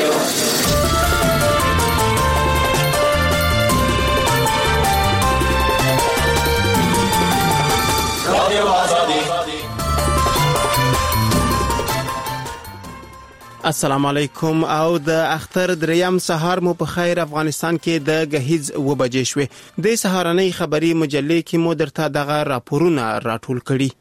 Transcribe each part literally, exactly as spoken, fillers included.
السلام علیکم او د اختر دریم سهار مو په خیر. افغانستان کې د غهیز و بجې شوې. د سهارنۍ خبري مجلې کې مو درته دغه راپورونه راټول کړي.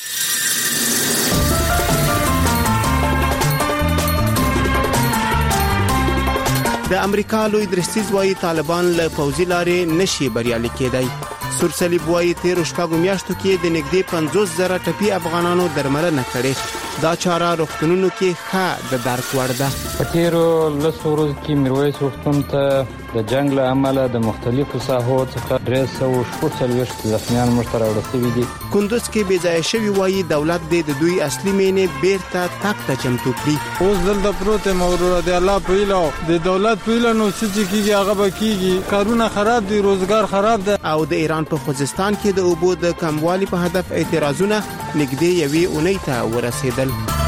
د امریکا لوی درستیز وايي طالبان له پوځي لارې نشي بریالي کېدای. سورسلیب وايي تیر شپږ میاشتو کې د نږدې پنځوس زره ټپي افغانانو درملنه کړې. دا چاره روغتونونو کې ښه د درک وړ ده. په تیرو لسو ورځو کې میرویس روغتون ته د جنگ له امله د مختلفو ساحو څخه درې سوه شپږ څلوېښت زخمیان موږ ته راوړل شوي دي. کندوز کې بې ځایه شوي وايي دولت دې د دوی اصلي مینې بیرته تګ ته چمتو کړي. اوس دلته پروت یم وروره د الله په هیله د دولت په هیله نو څه چې کېږي هغه به کېږي. کارونه خراب دي، روزګار خراب ده. او د ایران په خوزستان کې د اوبو د کموالي په هدف اعتراضونه نږدې یوې اونۍ ته ورسېدل.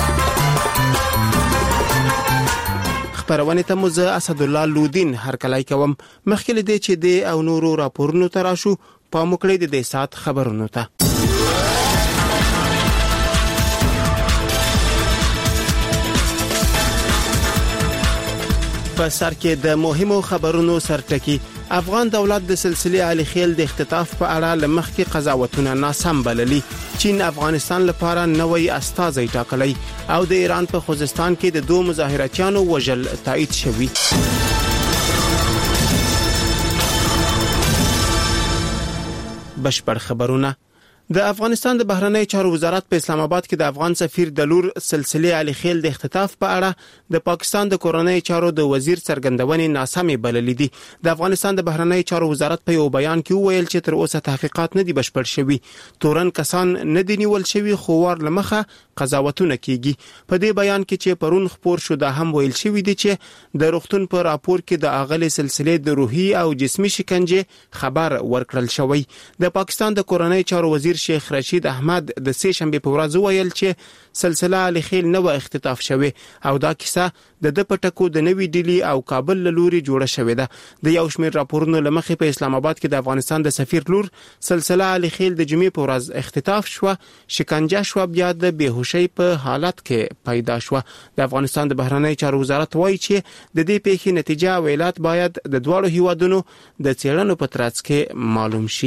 خبرونه ته مو زه اسد الله لودین هرکلای کوم. مخکې دې چې د او نورو راپورونو تراشو پام وکړئ د دې سات خبرونو ته. په سر کې د مهمو خبرونو سرټکی. افغان دولت د سلسله علي خیل د اختطاف په اړه لمخکې قضاوتونه ناسم بللي. چین افغانستان لپاره نوې استازي ټاکلي او د ایران په خوزستان کې د دوه مظاهراتیانو وژل تایید شوی. بشپړ خبرونه. د افغانستان د بهرنی چارو وزارت په اسلام آباد کې د افغان سفیر د لور سلسله علي خیل د اختطاف په اړه د پاکستان د کورنۍ چارو د وزیر څرګندونې ناسمې بللې دي. د افغانستان د بهرنی چارو وزارت په یو بیان کې وویل چې تر اوسه تحقیقات نه دي بشپړ شوي. تورن کسان نه دي نیول شوي خو ور لمخه قضاوتونه کیږي. په دې بیان کې چې پرون خبر شو دا هم ویل شوی دی چې د روغتون په راپور کې د اغلې سلسله د روحي او جسمي شکنجه خبر ورکړل شوی. د پاکستان د کورنۍ چارو وزیر شیخ رشید احمد د سه شنبه په ورځ ویل چې سلسله علي خیل نو اختطاف شوی او دا کیسه د د پټکو د نوې ډیلی او کابل لوري جوړه شوې ده. د یو شمېر راپورونو لمخې په اسلام آباد کې د افغانستان د سفیر لور سلسله علي خیل د جمعې په ورځ اختطاف شو، شکنجه شو، بیا د بیهوشۍ په حالت کې پیدا شو. د افغانستان د بهرنی چارو وزارت وایي چې د دې پیښې نتیجه ویلات باید د دواړو هیوادونو د څېړنو په ترڅ کې معلوم شي.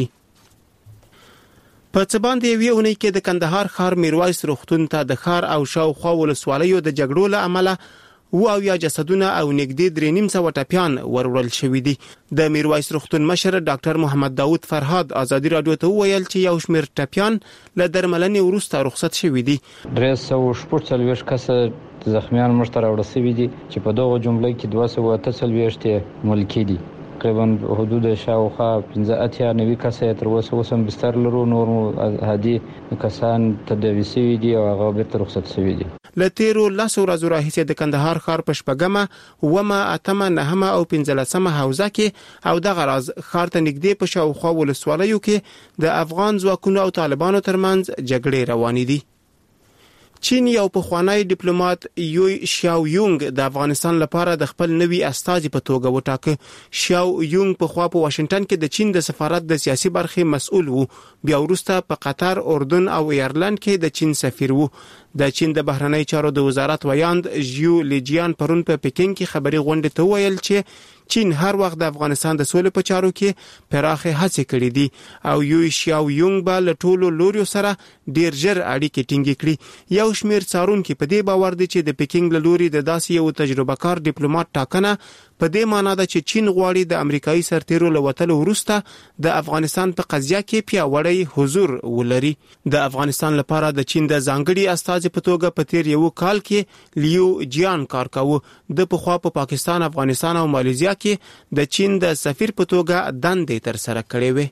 په څه باندې یوې اونۍ کې د کندهار ښار میرویس روغتون ته د ښار او شاوخوا ولسوالیو د جګړو له امله و او یا جسدونه او نږدې درې نیم سوه ټپیان وروړل شوي دي. د میرویس روغتون مشر ډاکټر محمد داود فرهاد ازادي رادیو ته وویل چې یو شمېر ټپیان له درملنې وروسته رخصت شوي دي. درې سوه شپږ څلوېښت کسه زخمیان موږ ته راوړل شوي دي چې په دغه جمله کې دوه سوه اته څلوېښت ملکي دي. تقریبا حدود شاوخوا پنځه اتیا نوي کسه تر اوسه اوسم بستر لرو. نور هدي کسان تداوي شوي دي او هغه بیرته رخصت شوي دي. له تیرو لسو ورځو راهیسې د کندهار ښار په شپږمه، اوومه، اتمه، نهمه او پنځلسمه حوزه کې او دغه راز ښار ته نږدې په شاوخوا ولسوالیو کې د افغان ځواکونو او طالبانو ترمنځ جګړې روانې دي. چین یو پخوانی ډیپلوماټ یوی شاو یونګ د افغانستان لپاره د خپل نوي استازي په توګه وټاکه. شاو یونګ په خوا په واشنگټن کې د چین د سفارت د سیاسي برخې مسؤل وو. بیا وروسته په قطر، اردن او ایرلند کې د چین سفیر وو. د چین د بهرنی چارو د وزارت ویاند ژیو لیجیان پرون په پکین کې خبري غونډه ته ویل چې چین هر وخت د افغانستان د سولې په چارو کې پراخه هڅې کړې دي او یو شاو یونګ به له ټولو لوريو سره ډیر ژر اړیکې ټینګې کړي. یو شمېر څارونکو په دې باور دي چې د پکینګ له لوري د داسې یو تجربه کار ډیپلوماټ ټاکنه په دې معنی ده چې چین غواړي د امریکایي سرتیرو له وتلو وروسته د افغانستان په قضیه کې پیاوړی حضور ولري. د افغانستان لپاره د چین د ځانګړي استازي په توګه په تیر یو کال کې لیو جیان کار کاوه. د پخوا په پا پاکستان، افغانستان او مالیزیا کې د چین د سفیر په توګه دندې تر سره کړې وې.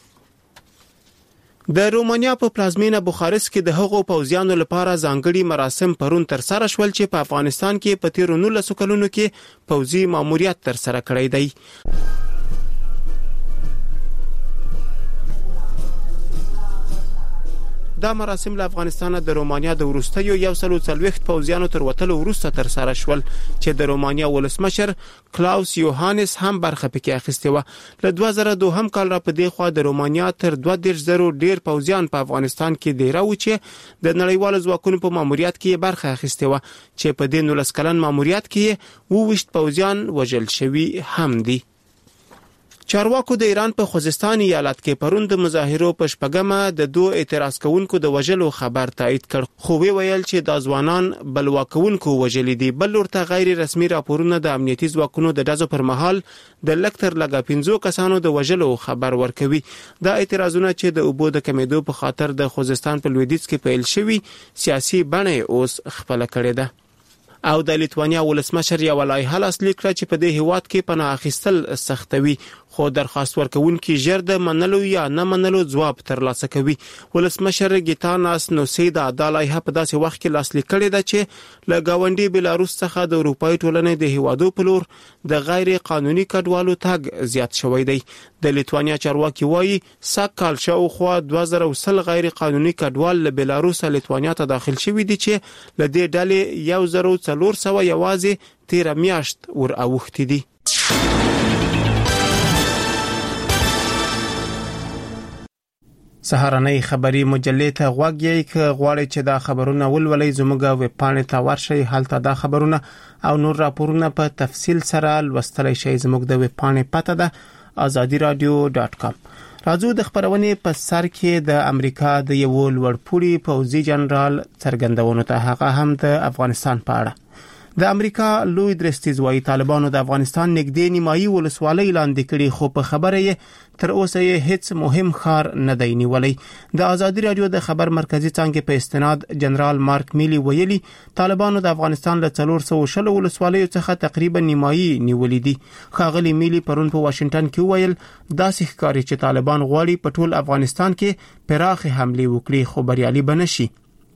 د رومانیا په پلازمینه بوخارست کې د هغو پوځیانو لپاره ځانګړي مراسم پرون تر سره شول چې په افغانستان کې په تیرو نولسو کلونو کې پوځي ماموریت تر سره کړی دی. دا مراسم له افغانستان د رومانیا د وروستیو یو سل څلوېښت پوځیانو تر وتلو وروسته تر سره شول چې د رومانیا ولسمشر کلاوس یوهانس هم برخه پکې اخیستې و. له دوه زره دوه کال را په دې خوا د رومانیا تر دوه دېرش زره ډیر پوځیان په افغانستان کې دیره و چې د نړیوالو ځواکونو په ماموریت کې برخه اخیستې و چې په دې نولس کلن ماموریت کې اوویشت پوځیان وژل شوي هم دي. چارواکو د ایران په خوزستان ایالت کې پرون د مظاهرو په شپږمه د دوه اعتراض کوونکو د وژلو خبر تایید کړ، خو وی ویل چې د ځوانان بلوا کوونکو وژلي دي. بل ورته غیر رسمي راپورونه د امنیتي ځواکونو د ډزو پر مهال د لکتر لګا پنځو کسانو د وژلو خبر ورکوي. دا اعتراضونه چې د اوبو د کمیدو په خاطر د خوزستان په لویدیځ کې پیل شوي سیاسي بڼه اوس خپل کړې ده. او د لیتوانیا ولسمشر یو لایحه لاسلیک کړه چې په دې هیواد کې پناه اخیستل سختوي، خو درخواست ورکوونکي ژر د منلو یا نه منلو ځواب ترلاسه کوي. ولسمشر ګیتاناس نوسیدا د لایحه په داسې وخت کې لاسلیک کړې ده چې له گاونډي بلاروس څخه د اروپای ټولنې د هیوادو په لور د غیر قانوني کډوالو تګ زیات شوی دی. د لیتوانیا چارواکي وایي سږ کال شاوخوا دوه زره وسل غیر قانوني کډوال له بلاروس لیتوانیا ته داخل شوي دي چې له دې ډلې یو زره څلور سوه یوازې تیره میاشت ور اوښتي دي. سهارنۍ خبری مجلې ته غوږ یې ک غواړي چې دا خبرونه ولولئ زموږ ویب پاڼې ته ورشئ، هلته دا خبرونه او نور راپورونه په تفصیل سره لوستلی شئ. زموږ د ویب پاڼې پته ده آزادی رادیو ډاټ کام. راځو د خبرونې په سر کې د امریکا د یو لوړپوړي پوځي جنرال څرګندونو ته، هغه هم د افغانستان په اړه. د امریکا لوی درستیز وايي طالبانو د افغانستان نږدې نیمایي ولسوالۍ لاندې کړي، خو په خبره یې تر اوسه یې هیڅ مهم ښار نه دی نیولی. د آزادی رادیو د خبر مرکزی څانګې په استناد جنرال مارک میلی ویلي طالبانو د افغانستان له څلور سوه شل ولسوالیو څخه تقریبا نیمایي نیولې دي. ښاغلي میلی پرون په واشنگټن کې ویل داسې ښکاري چې طالبان غواړي په ټول افغانستان کې پراخه حمله وکړي، خو بریالي بنشي.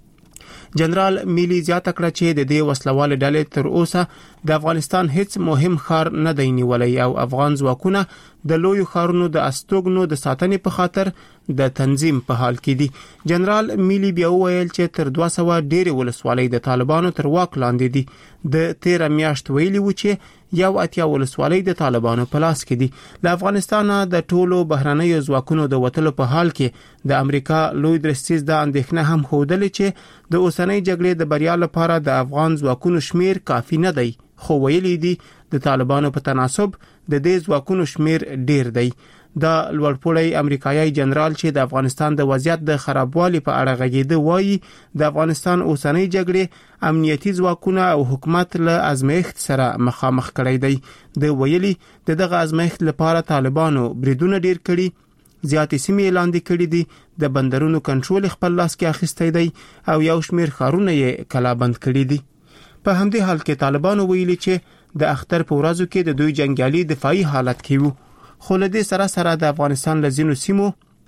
جنرال میلی زیاته کړه چې د دې وسلواله ډلې تر اوسه د افغانستان هیڅ مهم ښار نه دی نیولی او افغان ځواکونه د لویو ښارونو د استوګنو د ساتنې په خاطر د تنظیم په حال کې دي. جنرال میلی بیا ویل چې تر دوه سوه ډېرې ولسوالۍ د طالبانو تر واک لاندې دي. د تیره میاشت ویلي و چې یو اتیا ولسوالۍ د طالبانو په لاس کې دي. له افغانستانه د ټولو بهرنیو ځواکونو د وتلو په حال کې د امریکا لوی درستیز د اندېښنه هم ښودلې چې د اوسنۍ جګړې د بریا لپاره د افغان ځواکونو شمیر کافي نه دی، خو ویلي دي د طالبانو په تناسب د دې ځواکونو شمیر ډیر دی. دا لوړپوړی امریکایي جنرال چې د افغانستان د وضعیت د خرابوالي په اړه غږیده وایي د افغانستان اوسنۍ جګړې امنیتي ځواکونه او حکومت له ازمایښت سره مخامخ کړی دی. د ویلي د دغه ازمایښت لپاره طالبانو بریدونه ډیر کړي، زیاتې سیمې لاندې کړي دي، د بندرونو کنټرول خپل لاس کې اخیستی دی او یو شمیر ښارونه یې کلابند کړي دي. په همدې حال کې طالبانو ویلي چې د اختر په ورځو کې د دوی جنگیالي دفاعي حالت کې وو، خو له دې سره سره د افغانستان له ځینو سیمو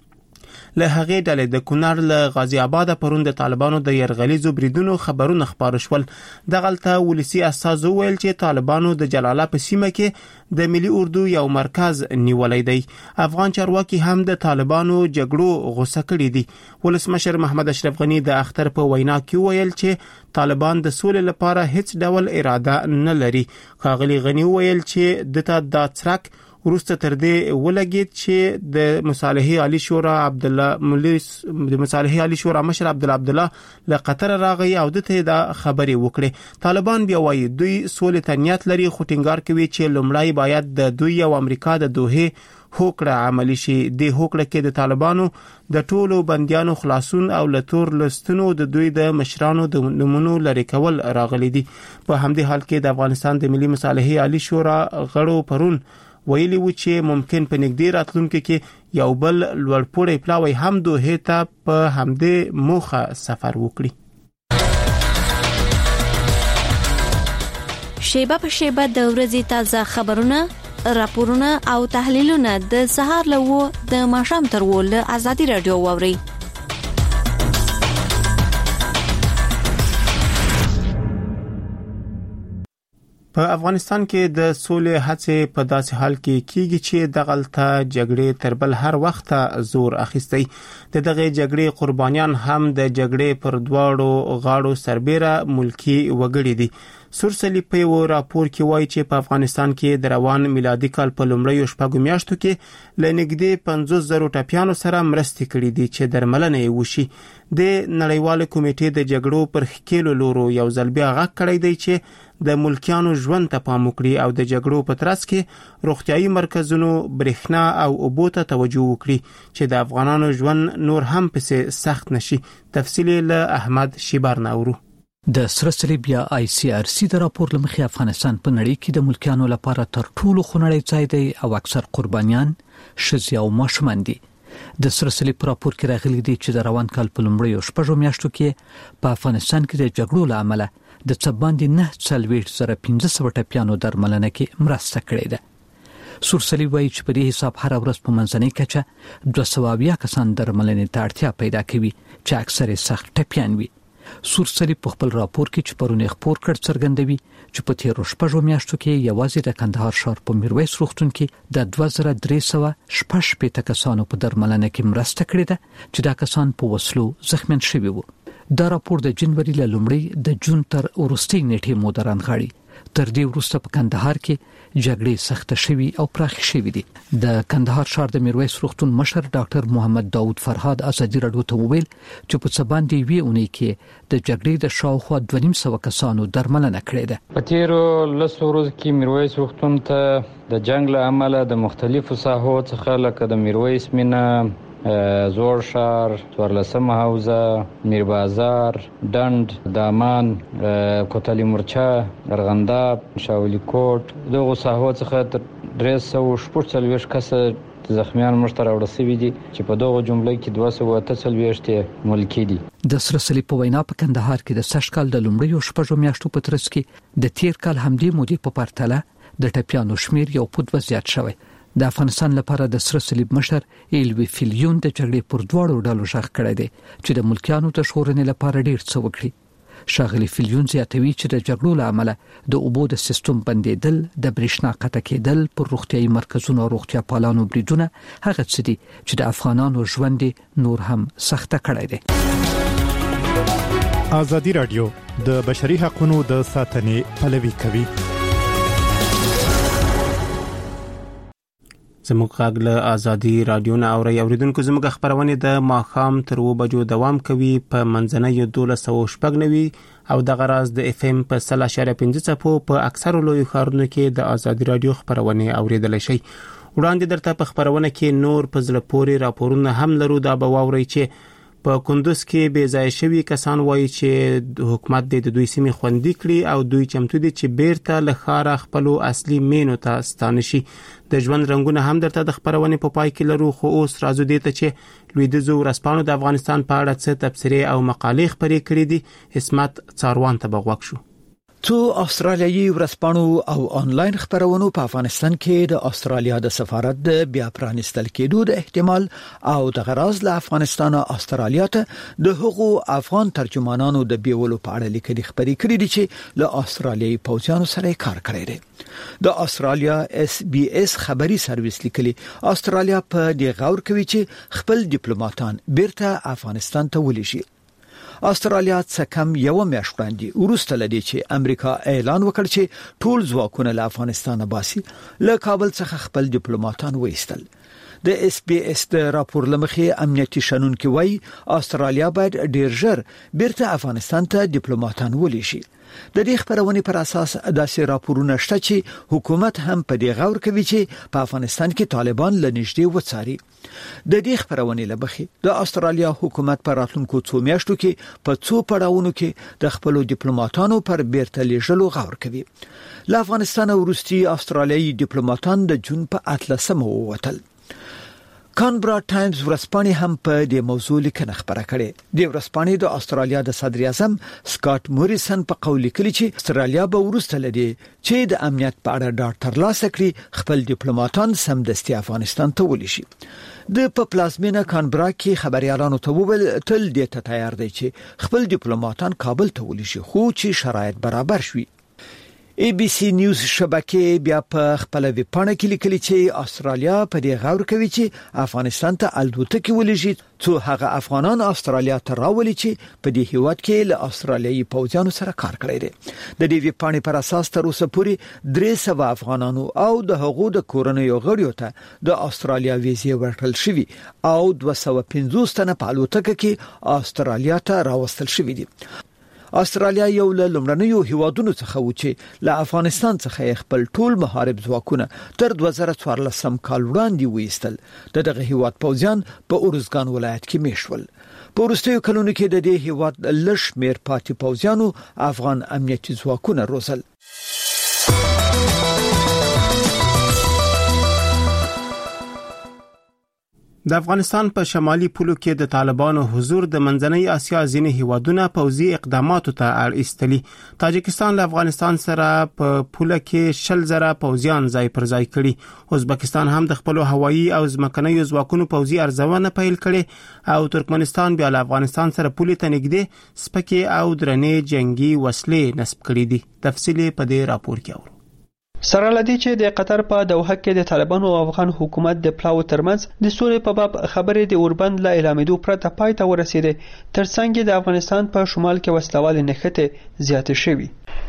له هغې ډلې د کونړ له غازی آباد پرون د طالبانو د یرغلیزو بریدونو خبرونه خپاره شول. دغلته ولسی استازو ویل چې طالبانو د جلاله په سیمه کې د ملي اردو یو مرکز نیولای دی. افغان چارواکي هم د طالبانو جګړو غوسه کړي دي. ولسمشر محمد اشرف غنی د اختر په وینا کې ویل چې طالبان د سولې لپاره هیڅ ډول اراده نه لري. ښاغلي غنی ویل چې دته د څرک ورسته تر دې ولګید چې د مصالحه علی شورا عبد الله مولوی د مصالحه علی شورا مشر عبد الله عبد الله له قطر راغی او دته دا خبري وکړي. طالبان بیا وایي دوی سولې ته نیت لري، خو ټینګار کوي چې لومړی باید د دوی او امریکا د دوه هوکړه عملی شي. د هوکړه کې د طالبانو د ټولو بنديانو خلاصون او لتور لستنو د دوی د مشرانو د نمونو لري کول راغلي دي. په همدې حال کې د افغانستان د ملي مصالحه علی شورا غړو پرون ویلي و چې ممکن په نږدې راتلونکي کې یو بل لوړپوړی پلاوی هم دوه ته په همدې موخه سفر وکړي. شیبه په شیبه د ورځې تازه خبرونه، راپورونه او تحلیلونه د سهار له و د ماښام تر و له آزادي رادیو واوري. په افغانستان کې د سولې هڅې په داسې حال کې کیږي چې دغلته جګړې تر بل هر وخت زور اخیستی. د دغه جګړې قربانیان هم د جګړې پر دواړو غاړو سربېره ملکی وګړي دي. سورسلی په یو راپور کې وایي چې په افغانستان کې د روان میلادي کال په لومړیو شپږو میاشتو کې لنګدې پنځوس زره ټپیانو سره مرستې کړې دي چې درملنه یې وشي. د نړیوال کمیټې د جګړو پر خکېلو لورو یو ځل بیا غږ کړی دی چې د ملکیانو ژوند ته پام وکړي او د جګړو په ترڅ کې روغتيایي مرکزونو برېښنا او اوبو ته توجه وکړي چې د افغانانو ژوند نور هم پسې سخت نشي. تفصیل له احمد شیبار ناورو. د سره صلیبیا آی سی آر سی د راپور لمخې افغانستان په نړۍ کې د ملکیانو لپاره تر ټولو خنړی ځای دی او اکثر قربانیان ښځې او ماشومان دي. د سره صلیب راپور کې راغلي دي چې د روان کال په لومړیو شپږو میاشتو کې په افغانستان کې د جګړو له امله د څباندې نه څلوېښت زره پنځه سوه ټپیانو درملنه کې مرسته کړې ده. سور صلیب وایي چې په دې حساب هر ورځ په منځنۍ کچه دوه سوه اویا کسان درملنې ته اړتیا پیدا کوي چې اکثر سخت ټپیان وي. سور صلیب په خپل راپور کې چې پرون خبر کړ څرګندوي چې په تیرو شپږو میاشتو کې یوازې د کندهار ښار په میرویس روغتون کې د دوه زره درې سوه شپږ شپېته کسانو په درملنه کې مرسته کړې ده چې دا کسان په وسلو زخمیان شوي وو. دا راپور د جنوري له لومړۍ د جون تر وروستۍ نیټې مو درنغاړي. تر دې وروسته په کندهار کې جګړې سخته شوي او پراخې شوي دي. د کندهار ښار د میرویس روغتون مشر ډاکټر محمد داود فرهاد ازادي راډیو ته وویل چې په څه باندې وی اونۍ کې د جګړې د شاوخوا دوه نیم سوه کسانو درملنه کړې ده. په تیرو لسو ورځو کې میرویس روغتون ته د جنگ له امله د مختلفو ساحو څخه لکه د میرویس مینه، زوړ ښار، څوارلسمه حوزه، میر بازار، ډنډ، دامان، کوتلی مرچا، ارغنداب، شاولی کوټ دغه ساحو څخه تر درې سوه شپږ څلوېښت کسه زخمیان موږ ته راوړل شوي دي چې په دغه جمله کې دوه سوه اته څلوېښت ملکي دي. د سره صلیب په وینا په کندهار کې د سږ کال د لومړیو شپږو میاشتو په ترڅ کې د تیر کال همدې مودې په پرتله د ټپیانو شمیر یو په دوه زیات شوی. د افغانستان لپاره د سره صلیب مشر ایلوی فیلیون د جګړې پر دواړو ډلو ژغ کړی دی چې د ملکیانو د ژغورنې لپاره ډیر څه وکړي. ښاغلي فیلیون زیاتوي چې د جګړو له امله د اوبو د سیستم بندیدل، د برېښنا قطع کېدل، پر روغتیایي مرکزونو او روغتیا پالانو بریدونه هغه څه دي چې د افغانانو ژوند نور هم سخته کړی دی. ازادي راډیو د بشري حقوقو د ساتنې پلوي کوي. زموږ غږ له ازادي راډیو نه اوري. اوریدونکو زموږ خبرونه د ماښام تر و بجو دوام کوي په منځنۍ دولس سوه شپږ نوي او د غراز د اف ام په سل اشاریه پنځه څپو په اکثر لوی ښارونو کې د ازادي راډیو خبرونه اوریدل شي. وړاندې درته په خبرونه کې نور په زړه پورې راپورونه هم لرو. دا به واوري چې په کندوز کې بې ځای شوي کسان وایي چې حکومت د دوی سیمې خوندي کړي او دوی چمتو دي چې بیرته له ښاره خپل اصلي مینو ته ستانه شي. د ژوند رنگونه هم درته د خبرونه په پای کې لرو. خو اوس راځو دې ته چې لویدیځو ورځپاڼو د افغانستان په اړه څه تبصرې او مقالې خپرې کړې دي. اسمت څاروان ته بغوښ شو. څو استرالیایي ورځپاڼو او آنلاین خبرونو په افغانستان کې د استرالیا د سفارت د بیا پرانستل کېدو د احتمال او د غراز له افغانستان او استرالیا ته د هغو افغان ترجمانانو د بیولو په اړه لیکلي خبرې کړې دي چې له استرالیایي پوځیانو سره کار کړی دی. د استرالیا اس بي اس خبري سرویس لیکلي استرالیا په دې غور کوي چې خپل ډیپلوماټان بیرته افغانستان ته ولېږي. استرالیا څخه کم یو میاشت وړاندې ورسته لدی چې امریکا اعلان وکړ چې ټول ځواکونه له افغانستان باسي، له کابل څخه خپل ډیپلوماټان وایستل. د اس بي اس د راپور لمخې امنیتي شنونکي وایي استرالیا باید ډیر ژر بیرته افغانستان ته ډیپلوماټان ولېږي. د دې خبرونې پر اساس داسې راپورونه شته چې حکومت هم په دې غور کوي چې په افغانستان کې طالبان لنږدې وڅاري. د دې خبرونې لبخې د استرالیا حکومت پر راتلونکو څو میاشتو کې په څو پړاوونو کې د خپل ډیپلوماټانو پر بیرته لیږلو غور کوي. له افغانستان وروستي استرالیایي ډیپلوماټان د جون په اتلسمه ووتل. کانبرا ټایمز ورځپاڼې هم په دې موضوع لیکنه خبره کړې. د ورځپاڼې د استرالیا د صدر اعظم سکاټ موریسن په قول لیکلي چې استرالیا به ورسته لدی چې د امنیت په اړه ډاډ ترلاسه کړي خپل ډیپلوماټان سمدستي افغانستان ته ولېږي. د په پلازمینه کانبرا کې خبريالانو ته وویل تل دې ته تیار دی چې خپل ډیپلوماټان کابل ته ولېږي خو چې شرایط برابر شي. ای بي سي نیوز شبکې بیا په خپل ویبپاڼه کې لیکلي چې استرالیا په دې غور کوي چې افغانستان ته الوتکې ولېږي څو هغه افغانان استرالیا ته راولي چې په دې هیواد کې له استرالیایي پوځیانو سره کار کړی دی. د دې ویبپاڼې پر اساس تر اوسه پورې درې سوه افغانانو او د هغو د کورنیو غړیو ته د استرالیا ویزې ورکړل شوي او دوه سوه پنځوس تنه په الوتکه کې استرالیا ته راوستل شوي دي. استرالیا یو له لومړنیو هیوادونو څخه و چې له افغانستان څخه خپل ټول محارب ځواکونه تر دوه زره څوارلسم کال وړاندې وایستل. د دغه هیواد پوځیان په اورزګان ولایت کې میشول. په وروستیو کلونو کې د دې هیواد لږ شمېر پاتې پوځیانو افغان امنیتي ځواکونه روزل. د افغانستان په شمالي پولو کې د طالبانو حضور د منځنۍ اسیا ځینې هیوادونو پوځي اقداماتو ته اړ ایستلي. تاجکستان له افغانستان سره په پوله کې شل زره پوځیان ځای پر ځای کړي. ازبکستان هم د خپل هوایي او ځمکنیو ځواکونو پوځي ارزونه پیل کړي او ترکمنستان بیا له افغانستان سره پولې ته نږدې سپکې او درنې جنگي وسلې نصب کړي دي. تفصیل په دې راپور کې اورو. سره لدی چې د قطر په دوحه کې د طالبانو او افغان حکومت د پلاو ترمنځ د سولې په باب خبرې د اوربند له اعلامېدو پرته پای ته ورسېدې، ترڅنګ د افغانستان په شمال کې وسلوال نښتې زیاتې شوې.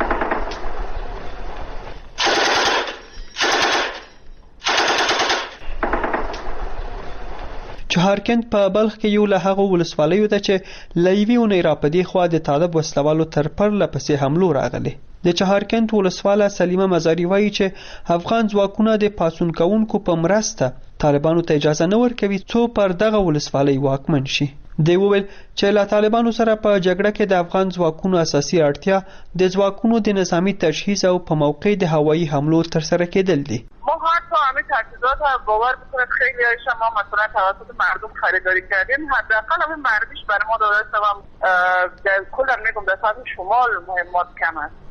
چهارکند په بلخ کې یو له هغو ولسوالیو ده چې له یوې اونۍ راپدې خوا د طالب وسلوالو تر پرله پسې حملو راغلي. د چهارکند ولسواله سلیمه مزاری وایي چې افغان ځواکونه د پاڅون کوونکو په مرسته طالبانو ته اجازه نه ورکوي څو پر دغه ولسوالۍ واکمن شي. دی وویل چې له طالبانو سره په جګړه کې د افغان ځواکونو اساسي اړتیا د ځواکونو د نظامی تجهیز او په موقع د هوایی حملو ترسره کېدل دي. ما حتی همه تجهیزات ها باور بکنید خیلی هایش ما مثلا توسط مردم خریداری کردیم، حداقل همین مربیش برای ما داده است و کلا میگم در سطح شمال مهمات کم است.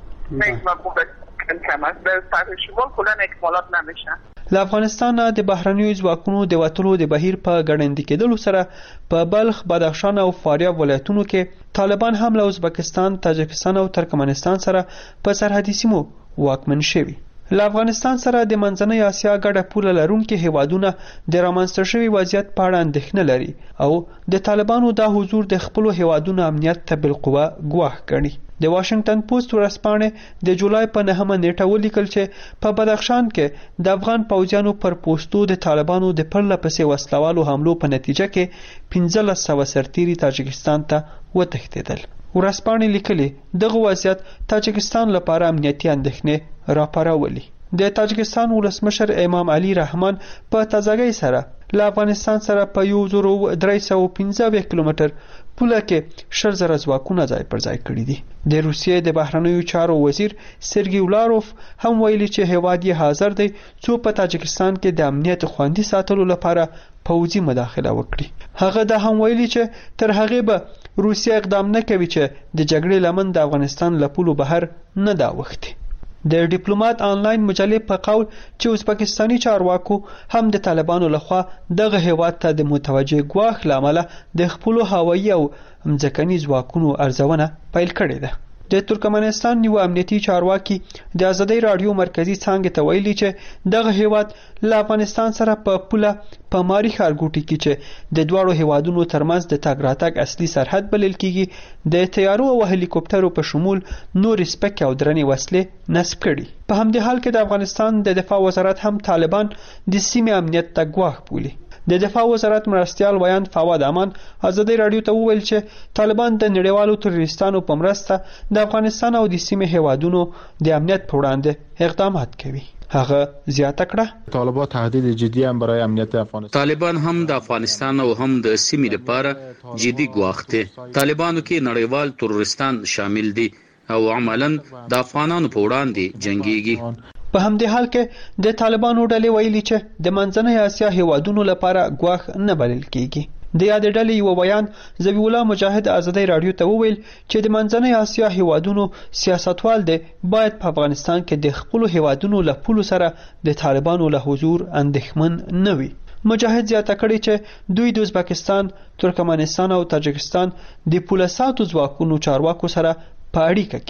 له افغانستان د بهرنیو ځواکونو د وټلو د بهیر په ګړندې کېدلو سره په بلخ، بدخشان او فاریاب ولایتونو کې طالبان هم له ازبکستان، تاجکستان او ترکمنستان سره په سرحدي سیمو واکمن شوي. له افغانستان سره د منځنۍ اسیا ګډه پوله لرونکي هیوادونه د رامنځته شوي وضعیت په اړه اندېښنه لري او د طالبانو دا حضور د خپلو هیوادونو امنیت ته بالقوه ګواښ ګڼي. د واشنگټن پوسټ ورځپاڼې د جولای په نهمه نیټه ولیکل چې په بدخشان کې د افغان پوځیانو پر پوسټو د طالبانو د پرله پسې وسلوالو حملو په نتیجه کې پنځلس سوه سرتیري تاجکستان ته وتښتېدل. ورځپاڼې لیکلي دغه وضعیت تاجکستان لپاره امنیتي اندېښنې راپارولي. د تاجکستان ولسمشر امام علي رحمان په تازګۍ سره له افغانستان سره په یو زر درې سوه پنځه اویا کیلومتر پوله کې شل زره ځواکونه ځای پر ځای کړي دي. د روسیې د بهرنیو چارو وزیر سرګي ولاروف هم ویلي چې هیواد یې حاضر دی څو په تاجکستان کې د امنیت خوندي ساتلو لپاره پوځي مداخله وکړي. هغه دا هم ویلي چې تر هغې به روسیه اقدام نه کوي چې د جګړې لمن د افغانستان له پولو بهر نه دا وختي. د ډیپلوماټ آنلاین مجلې په قول چې ازبکستاني چارواکو هم د طالبانو لخوا دغه هیواد ته د متوجه ګواښ لامل د خپل هوایي او ځمکني ځواکونو ارزونه پیل کړې ده. د ترکمنستان یو امنیتي چارواکي د ازادي رادیو مرکزی څنګه ته ویلي چې دغه هیواد له افغانستان سره په پوله په ماری ښارګوټي کې چې د دواړو هیوادونو ترمنځ د تګ راتګ اصلي سرحد بلل کیږي د تیارو او هلیکوپټرو په شمول نور سپک او درنې وسلې نصب کړي. په همدې حال کې د افغانستان د دفاع وزارت هم طالبان د سیمې امنیت ته ګواښ بولي. د دفاع وزارت مرستیال ویاند فواد امان ازادي رادیو ته وویل چې طالبان د نړیوالو تروریستانو په مرسته د افغانستان او د سیمې هیوادونو د امنیت په وړاندې اقدامات کوي. هغه زیاته کړه طالبان تهدید جدی هم برای امنیت افغانستان. طالبان هم د افغانستان او هم د سیمې لپاره جدي ګواښ دي. طالبانو کې نړیوال تروریستان شامل دي او عملاً د افغانانو په وړاندې جنگيږي. په همدې حال کې د طالبانو ډلې ویلي چې د منځنۍ اسیا هیوادونو لپاره ګواښ نه بلل کیږي. د یادې ډلې یو بیان ذبیح الله مجاهد ازادي رادیو ته وویل چې د منځنۍ اسیا هیوادونو سیاستوال دي باید په افغانستان کې د خپل هیوادونو له پولو سره د طالبانو له حضور اندېښمن نه وي. مجاهد زیاته کړي چې دوی د ازبکستان، ترکمنستان او تاجکستان د پوله ساتو ځواکونو چارواکو سره په اړیکه کې دي.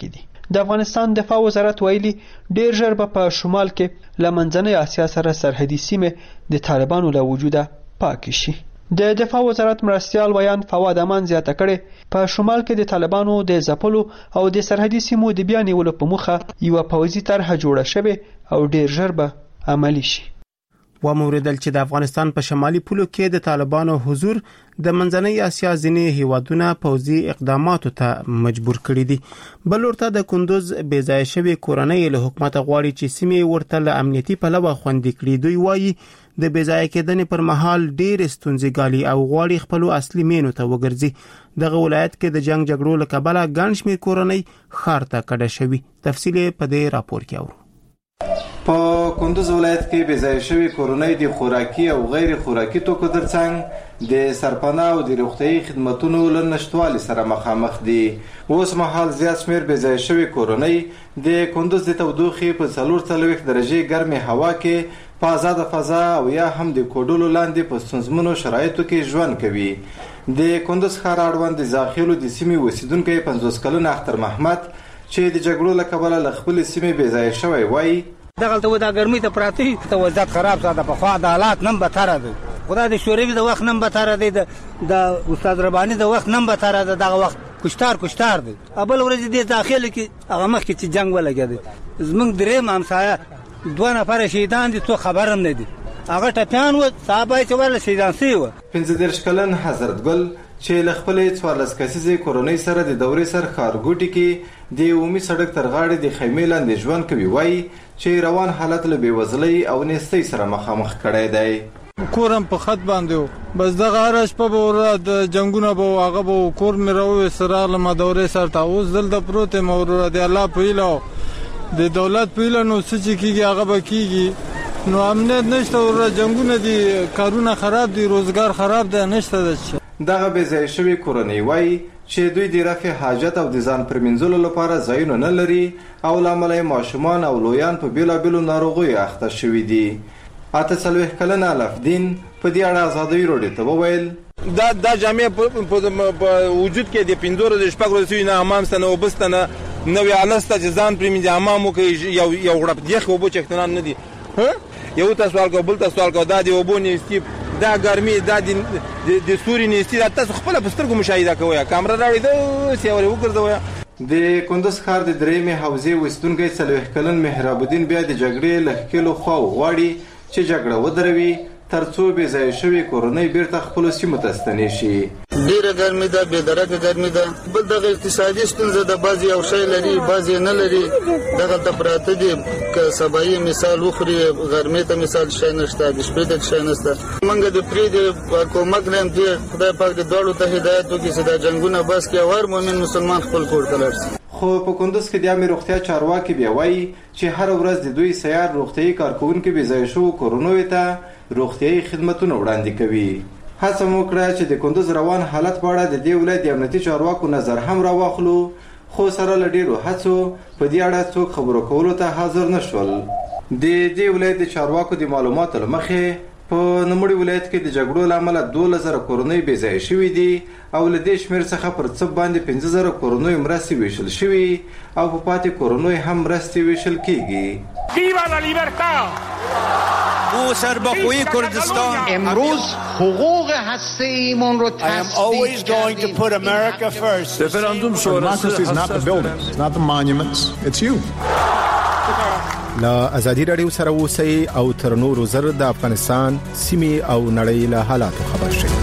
د افغانستان دفاع وزارت ویلي ډیر ژر به په شمال کې له منځنۍ اسیا سره سرحدي سیمې د طالبانو له وجوده پاکې شي. د دفاع وزارت مرستیال ویان فواد امان زیاته کړې په شمال کې د طالبانو د ځپلو او د سرحدي سیمو د بیا نیولو په موخه یوه پوځي طرحه جوړه شوې او ډیر ژر به عملي شي. و موریدل چې د افغانستان په شمالي پولو کې د طالبانو حضور د منځنۍ اسیا ځینې هیوادونه پوځي اقداماتو ته مجبور کړي دي. بل ورته د کندوز بې ځای شوی کورنۍ له حکومت غواړي چې سیمې ورته له امنیتي پلوه خوندي کړي. دوی وایي د بې ځای کېدنې پر مهال ډېر ستونزې ګالي او غواړي خپل اصلي مینو ته وګرځي. دغه ولایت کې د جنگ جګړو له کبله ګڼ شمېر کورنۍ ښار ته کډه شوي. تفصیل په دې راپور کې اورو. په کندوز ولایت کې بې ځای شوی کورنۍ د خوراکي او غیر خوراکي توکو ترڅنګ د سرپناه او د روغتیايي خدماتونو له نشټوالي سره مخامخ دي. اوس مهال زیات شمېر بې ځای شوی کورنۍ د کندوز د تودوخې په څلور څلوېښت درجې ګرمې هوا کې په آزاده فضا او یا هم د کوډلو لاندې په ستونزمنو شرایطو کې ژوند کوي. د کندوز ښار اړوند د زاخیلو د سیمې اوسیدونکی پنځوس کلن اختر محمد چې د جګړو له کبله له خپلې سیمې بې ځای شوی وایي دغلته و دا ګرمۍ ته پراته وي ته وضعیت خراب ساته پخوا د حالات نم بتره دی خدا د شوروي د وخت نم بتره دی د استاد رباني د وخت نم بتره دی دغه وخت کشتار کشتار دی. بل ورځ د داخله کې هغه مخکې چې جنگ ولګېد زمونږ درېیم همسایه دوه نفره شهیدان دي څو خبر هم نه دي هغه ټپیان و صحابه چې ورله شهیدان سوي وه. پنځه دېرش کلن حضرت ګل چې له خپلې څوارلس کسیزې کورنۍ سره د دورې سر ښارګوټي کې د عمومي سړک تر غاړې د خیمې لاندې ژوند کوي وایي چې روان حالت له بېوزلۍ او نیستۍ سره مخامخ کړی دی. کورم په خط باندې و بس دغه هره شپه به ور د جنګونه به هغه به کور مې راوویست راغلم دورې سر ته اوس دلته پروت یم وروره د الله په هیله د دولت په هیله نو څه چې کېږي هغه به کېږي نو امنیت نشته وروره جنګونه دي کارونه خراب دي روزګار خراب دی نشته ده. دغه بې ځای شوي کورنۍ وایي چې دوی د رفع حاجت او د ځان پرمینځلو لپاره ځایونه نه لري او له امله یې ماشومان او لویان په بېلابېلو ناروغیو اخته شوي دي. اته څلوېښت کلن الفدین په دې اړه ازادۍ راډیو ته وویل دا دا جامې په وجود کې د پنځه ورځې شپږ ورځې نه حمام سته نه اوبه سته نه نوې آله سته چې ځان پرېمینځي حمام وکړي یو یو غړپ د یخې اوبو چښتنان نه دي یو ته سوال کوه بل ته سوال کوه دا د اوبو نیستي دا ګرمي دا د سوري نیستي دا تاسو خپله په سترګو مشاهده کوئ کامره راوړئ داسې یې ورې وګرځوئ. د کندوز ښار د درېیمې حوزې اوسیدونکی څلوېښت کلن مهراب الدین بیا د جګړې له ښکېلو خواو غواړي چې جګړه ودروي تر څو بې ځایه شوې کورنۍ بیرته خپلو سیمو ته ستنې شي. ډېره ګرمي ده بې درکه ګرمي ده بل دغه اقتصادي ستونزه ده بعضې یو شی لري بعضې نه لري دغلته پراته دي که سبایي مثال وخوري غرمې ته مثال شی نشته د شپې ته شی نشته موږ د پرېږدي کومک نه یم دې خدای پاک د دواړو ته هدایت وکړي چې دا جنګونه بس کړي او هر مؤمن مسلمان خپل کور ته لاړ شي. خو په کندوز کې د عامې روغتیا چارواکي بیا وایي چې هره ورځ د دوی سیار روغتیایي کارکوونکي بې ځایه شوو کورنیو ته روغتیایي خدمتونه وړاندې کوي. هڅه مو وکړه چې د کندوز روان حالت په اړه د دې ولایت د امنیتي چارواکو نظر هم راواخلو خو سره له ډېرو هڅو په دې اړه څوک خبرو کولو ته حاضر نه شول. د دې ولایت د چارواکو د معلوماتو له مخې په نوموړي ولایت کې د جګړو له امله دولس زره کورنۍ بې ځایه شوي دي او له دې شمېر څخه پر څه باندې پنځه زره کورنیو مرستې ویشل شوي او په پاتې کورنیو هم مرستې ویشل کیږي. او سربخوی کردستان امروز حقوق هسته ایمان رو تصدیق کردیم. Referendum democracy is not the buildings, it's not the monuments, it's you. لا ازادي رادیو سره اوسئ او تر نورو زر د افغانستان سیمې او نړۍ له حالاتو خبر شئ.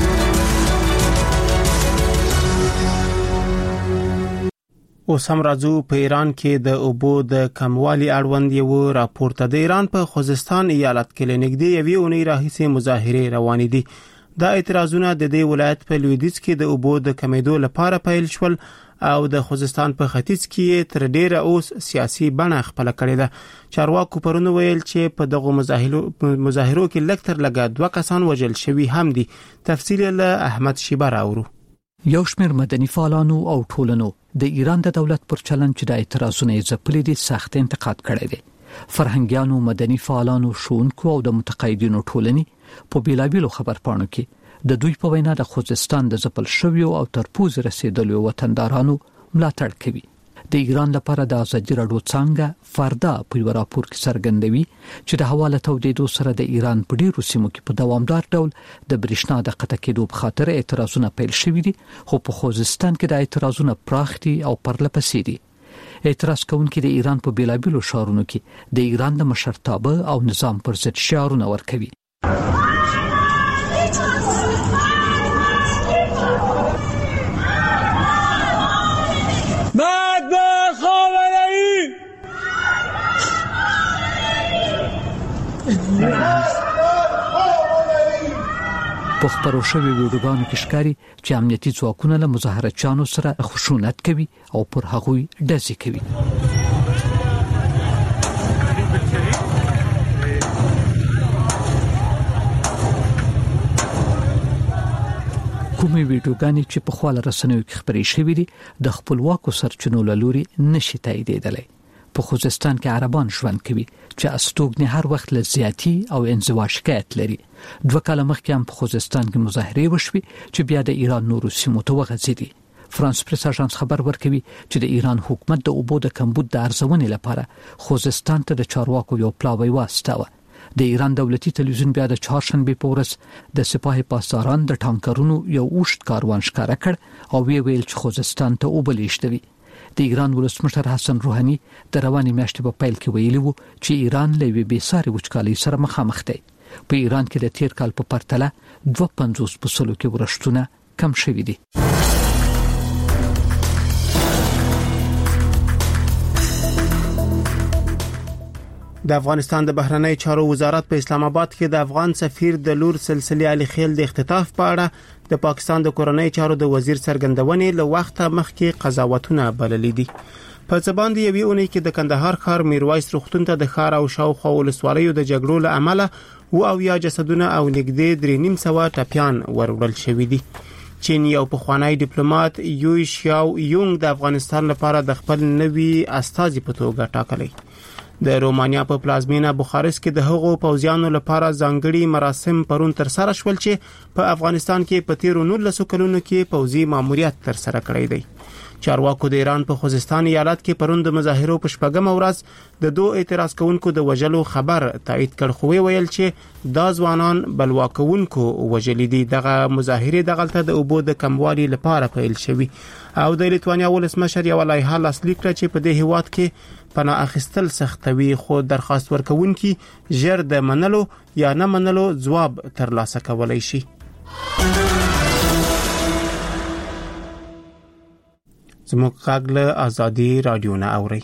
اوس هم راځو په ایران کې د اوبو د کموالي اړوند یو راپور ته. د ایران په خوزستان ایالت کې لنګدې یوې اونۍ راهیسې مظاهرې روانې دي. دا اعتراضونه د دې ولایت په لویدیځ کې د اوبو د کمیدو لپاره پیل شول او د خوزستان په ختیځ کې تر ډیره اوس سیاسي بڼه خپل کړې ده. چارواکو پرون ویل چې په دغه مظاهرو کې لږ تر لږه دوه کسان وژل شوي هم دي. تفصیل له احمد شیبه راوړو. یو شمېر مدني فعالانو او ټولنو د ایران د دولت پر چلند چې د اعتراضونو ځپلې دي سخت انتقاد کړی دی. فرهنګیانو، مدني فعالانو، ښوونکو او د متقاعدینو ټولنې په بیلابیلو خبرپاڼو کې د دوی په وینا د خوزستان د ځپل شویو او تر پوزې رسیدلو وطندارانو ملاتړ کوي. د ایران لپاره د ازادي راډیو څنګه فردا په یو راپور کې څرګندوي چې د حواله تودېدو سره د ایران په ډیرو سیمو کې په دوامدار ډول د برېښنا د قطع کېدو په خاطر اعتراضونه پیل شوي دي، خو په خوزستان کې د اعتراضونه پراخ دي او پرله پسې دي. اعتراض کوونکي د ایران په بیلابیلو ښارونو کې د ایران د مشرتابه او نظام پر ضد شعارونه ورکوي. په خبرو شوی ویډیوګانو کې ښکاري چې امنیتي ځواکونه له مظاهرچیانو سره خشونت کوي او پر هغوی ډزې کوي. کومې ویډیوګانې چې په خپل رسنیو کې خبرې شوې دي د خپلواکو سرچینو له لوري نشي تاییدېدلی. په خوزستان کې عربان ژوند کوي چې استوګنې هر وخت له زیاتی او انزوا شکایت لري. دوه کاله مخکې هم په خوزستان کې مظاهرې وشوي چې بیا د ایران نورو سیمو ته وغځېدي. فرانس پریس اژانس خبر ورکوي چې د ایران حکومت د اوبو د کمبود د ارزونې لپاره خوزستان ته د چارواکو یو پلاوی واستاوه. د ایران دولتي تلویزیون بیا د چهارشنبه په ورځ د سپاه پاسداران د ټانکرونو یو اوږد کاروان ښکاره کړ او وی ویل چې خوزستان ته اوبه لیږدوي. د ایران ولسمشر حسن روحاني د رواني میاشتې په پیل کې ویلي وو چې ایران له یوې بېساري وچکالۍ سره مخامخ دی. په ایران کې د تیر کال په پرتله دوه پنځوس په سلو کې ورښتونه کم شوي دي. د افغانستان د بهرنی چارو وزارت په اسلام آباد کې د افغان سفیر د لور سلسله علي خیل د اختطاف په اړه د پاکستان د کورنۍ چارو د وزیر څرګندونې له وخته مخکې قضاوتونه بللي دي. په ځبان دی یوې اونۍ کې د کندهار ښار میرویس روغتون ته د ښار او شاوخوا ولسوالیو د جګړو له امله و او یا جسدونه او نږدې درې نیم سوه ټپیان وروړل شوي دي. چین یو پخوانی ډیپلوماټ یوی شاو یونګ د افغانستان لپاره د خپل نوي استازي په توګه ټاکلی. د رومانیا په پلازمینه بوخارست کې د هغو پوځیانو لپاره ځانګړي مراسم پرون تر سره شول چې په افغانستان کې په تیرو نولسو کلونو کې پوځي ماموریت تر سره کړی دی. چارواکو د ایران په خوزستان ایالت کې پرون د مظاهرو په شپږم ورځ د دوه اعتراض کوونکو د وژلو خبر تایید کړ، خو ویل چې دا ځوانان بلوا کوونکو وژلي دي. دغه مظاهرې دغلته د اوبو د کموالي لپاره پیل شوي او د لیتوانیا ولسمشر یو لایحه لاسلیک کړه چې په دې هیواد کې پناه اخیستل سختوي، خو درخواست ورکوونکي ژر د منلو یا نه منلو ځواب ترلاسه کولای شي. زموږ غږ له ازادي رادیو نه اوري.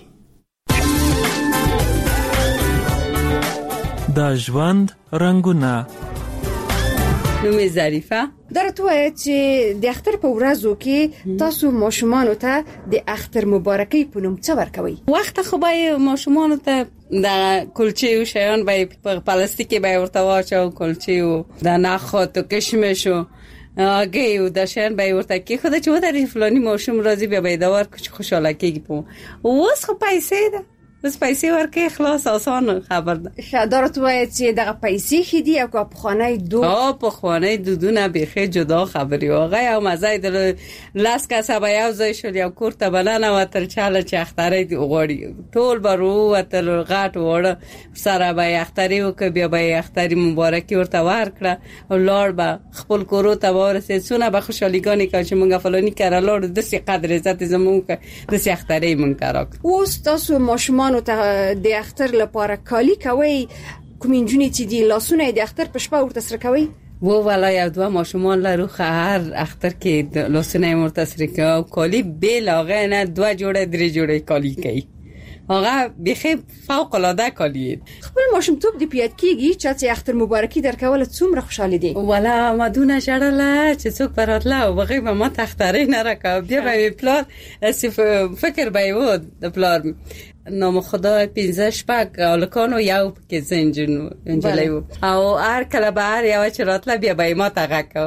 د ژوند رنگونه. نومي ظریفه درته وایي چې د اختر په ورځو کې تاسو ماشومان ته د اختر مبارکي په نوم څه ورکوي؟ وخت خو به ماشومان ته د کلچې او شیان به په پلاستیکي به ورته واچو، کلچې او د نخود او کشمش او اگه او د شیان به ورته کې خو د چوه د فلانی ماشوم راځي بیا به دا ورک خوشاله کېږي. په اوس خو پیسې ده، بس پیسې ورکې خلاص آسان خبر ده. شادرت وایي چې دغه پیسې خېدي او په خوانای دو او په خوانای دودونه بيخي جدا خبري واغه او مزه د لاس کا سبا یو ځای شو یو کوړه بلنه وتر چاله چې اخترې دی غوړي ټول برو وتل غاټ وړه سره به اخترې وک بیا به اخترې مبارکي ورته ورکړه او لار به خپل کورو ته ورسې سونه به خوشاليګانی کا چې مونږه فلانی کړه لار د سي قدر عزت زمونږ د سي اخترې مونږ کړه. اوس تاسو ماشومان ته د اختر لپاره کالی کوي، کومینجونی چې دی لاسونه د اختر په شپه ورته سره کوي؟ و ولا یو دوه ماشومان لرو خهر اختر کې لاسونه ورته سره کوي، کالی به لاغه نه دوه جوړه درې جوړه کالی کوي. هغه بخي فوق العاده کالی. خپل ماشوم توپ دی پیاد کیږي چې اختر مبارکي درکول څومره خوشاله دي؟ ولا مدونه شړله چې څوک براتله او بغي به ما تختاري نه راکاو بیا به پلان فکر به و د پلان نام خدا پنځه شپږ الکانو یو کې زنجونو انجلیو او هر کله به هر یو چې راتله بیا به ما تغاکو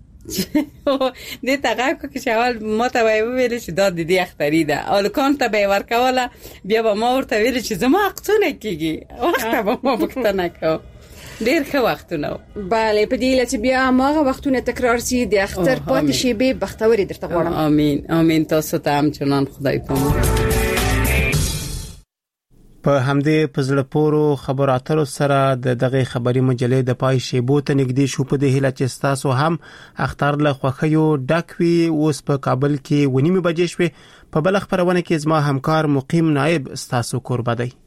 دې تغاکو کې شوال ما ته ویل چې دا د دې اختری ده الکان ته به ورکواله بیا به ما ورته ویل چې زما حقونه کیږي وخت به ما بکتنه کو. ډیر ښه وختونه. بله په دې لته بیا ماغه وختونه تکرار سي د اختر پاتې شي به بختوري درته غواړم. امين امين تاسو ته هم چنان خدای پامو. په همدې پزړه پورو خبرو اترو سره د دغه خبري مجلې د پای شیبو ته نږدې شو. په دې هیله چې تاسو هم اختر له خوخیو ډکوي. اوس په کابل کې ونیمه بجې شوه. په بل خبرونه کې زما همکار مقیم نائب تاسو قربا دی.